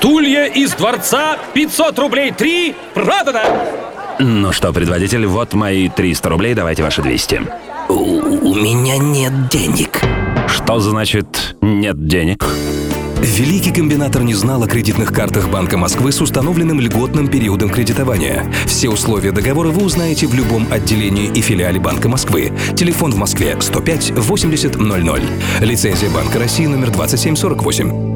Стулья из дворца 500 рублей 3 продано. Ну что, предводитель, вот мои 300 рублей, давайте ваши 200. У меня нет денег. Что значит «нет денег»? Великий комбинатор не знал о кредитных картах Банка Москвы с установленным льготным периодом кредитования. Все условия договора вы узнаете в любом отделении и филиале Банка Москвы. Телефон в Москве 105 80 00. Лицензия Банка России номер 2748.